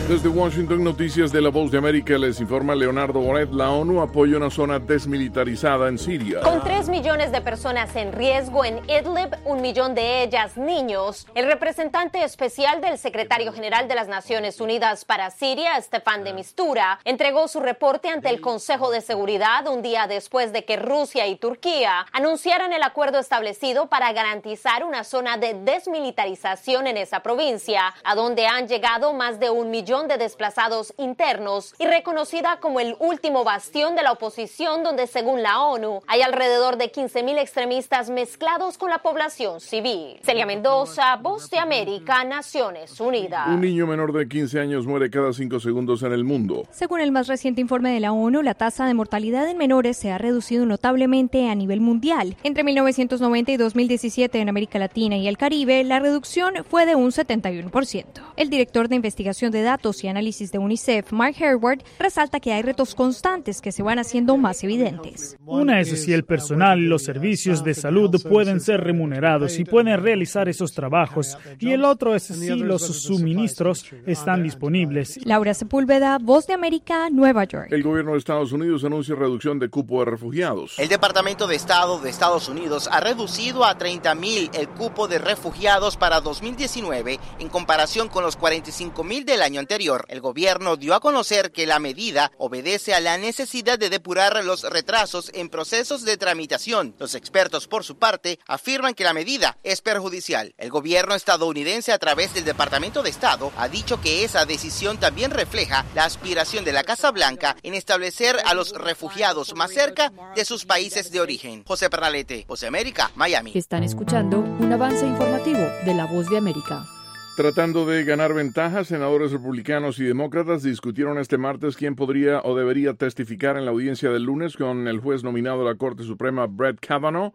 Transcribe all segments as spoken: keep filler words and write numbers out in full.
Desde Washington, noticias de La Voz de América, les informa Leonardo Bonet. La ONU apoya una zona desmilitarizada en Siria. Con tres millones de personas en riesgo en Idlib, un millón de ellas niños, el representante especial del secretario general de las Naciones Unidas para Siria, Staffan de Mistura, entregó su reporte ante el Consejo de Seguridad un día después de que Rusia y Turquía anunciaran el acuerdo establecido para garantizar una zona de desmilitarización en esa provincia, a donde han llegado más de un millón de desplazados internos y reconocida como el último bastión de la oposición, donde según la ONU hay alrededor de quince mil extremistas mezclados con la población civil. Celia Mendoza, Voz de América, Naciones Unidas. Un niño menor de quince años muere cada cinco segundos en el mundo. Según el más reciente informe de la ONU, la tasa de mortalidad en menores se ha reducido notablemente a nivel mundial. Entre mil novecientos noventa y dos mil diecisiete en América Latina y el Caribe, la reducción fue de un setenta y uno por ciento. El director de investigación de datos y análisis de UNICEF, Mark Hayward, resalta que hay retos constantes que se van haciendo más evidentes. Una es si el personal y los servicios de salud pueden ser remunerados y pueden realizar esos trabajos, y el otro es si los suministros están disponibles. Laura Sepúlveda, Voz de América, Nueva York. El gobierno de Estados Unidos anuncia reducción de cupo de refugiados. El Departamento de Estado de Estados Unidos ha reducido a treinta mil el cupo de refugiados para dos mil diecinueve en comparación con los cuarenta y cinco mil del año anterior. El gobierno dio a conocer que la medida obedece a la necesidad de depurar los retrasos en procesos de tramitación. Los expertos, por su parte, afirman que la medida es perjudicial. El gobierno estadounidense, a través del Departamento de Estado, ha dicho que esa decisión también refleja la aspiración de la Casa Blanca en establecer a los refugiados más cerca de sus países de origen. José Pernalete, Voz de América, Miami. Están escuchando un avance informativo de La Voz de América. Tratando de ganar ventajas, senadores republicanos y demócratas discutieron este martes quién podría o debería testificar en la audiencia del lunes con el juez nominado a la Corte Suprema, Brett Kavanaugh,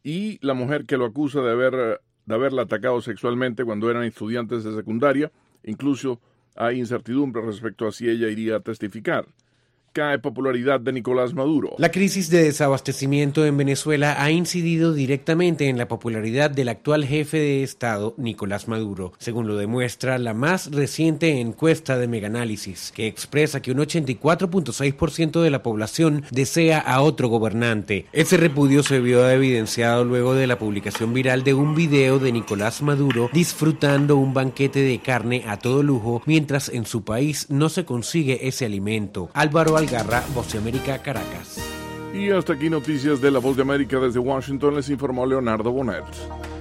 y la mujer que lo acusa de, haber, de haberla atacado sexualmente cuando eran estudiantes de secundaria. Incluso hay incertidumbre respecto a si ella iría a testificar. Cae popularidad de Nicolás Maduro. La crisis de desabastecimiento en Venezuela ha incidido directamente en la popularidad del actual jefe de Estado, Nicolás Maduro, según lo demuestra la más reciente encuesta de Megaanálisis, que expresa que un ochenta y cuatro punto seis por ciento de la población desea a otro gobernante. Ese repudio se vio evidenciado luego de la publicación viral de un video de Nicolás Maduro disfrutando un banquete de carne a todo lujo, mientras en su país no se consigue ese alimento. Álvaro Algarra, Voz de América, Caracas. Y hasta aquí noticias de La Voz de América desde Washington, les informó Leonardo Bonet.